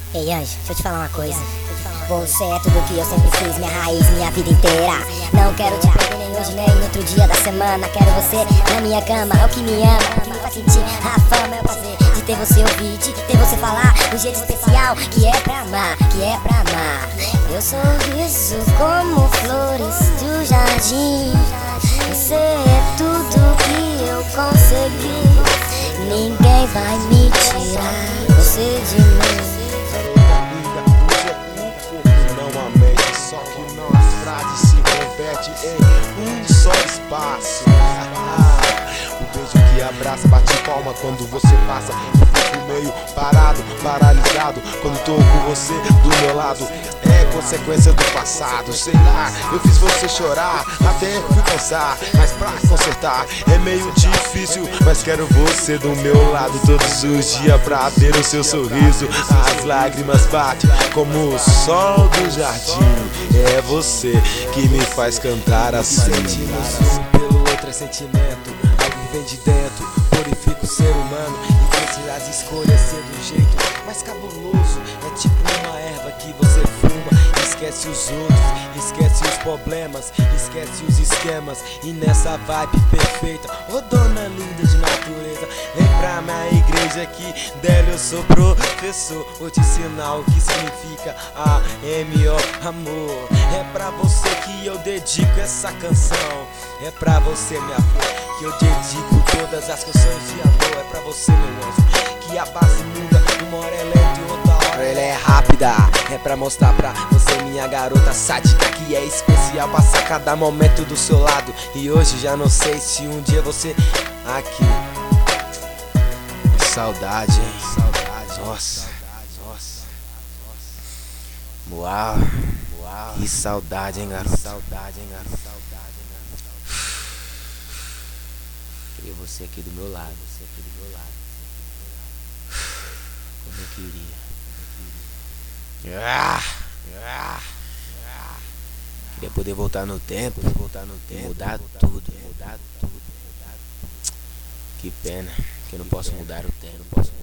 Ei, anjo, deixa eu te falar uma coisa. Você é tudo que eu sempre fiz, minha raiz, minha vida inteira. Não quero te perder nem hoje, nem no outro dia da semana. Quero você na minha cama, é o que me ama, é o que me faz sentir a fama. É o prazer de ter você ouvir, de ter você falar um jeito especial, que é pra amar, que é pra amar. Eu sorriso como flores do jardim. Você é tudo que eu consegui. Ninguém vai me tirar você de mim. Não a mente, só que não a frase se converte em um só espaço. O beijo que abraça, bate palma quando você passa. Eu fico meio parado, paralisado quando tô com você do meu lado. É consequência do passado, sei lá. Eu fiz você chorar, até fui pensar, mas pra consertar é meio difícil. Mas quero você do meu lado todos os dias pra ver o seu sorriso. As lágrimas batem como o sol do jardim. É você que me faz cantar assim. Sentimos um pelo outro é sentimento, algo vem de dentro, purifica o ser humano e dentre as escolhas ser do jeito mais cabuloso. É tipo uma erva que você fuma, esquece os outros, esquece os problemas, esquece os esquemas. E nessa vibe perfeita, ô dona linda de natureza, vem pra minha igreja que dela eu sou professor. Vou te ensinar o que significa A-M-O, amor. É pra você que eu dedico essa canção. É pra você, minha flor, que eu dedico todas as canções de amor. É pra você, meu anjo, que a base muda, uma hora ela é de outra hora ela é rápida. É pra mostrar pra você, minha garota sádica, que é especial, passar cada momento do seu lado. E hoje já não sei se um dia você aqui. Saudade, hein? Saudade, nossa. Uau, que saudade, hein, garoto? Queria você aqui do meu lado, como eu queria. Queria poder voltar no tempo, mudar tudo. Que pena que eu não posso mudar o tempo.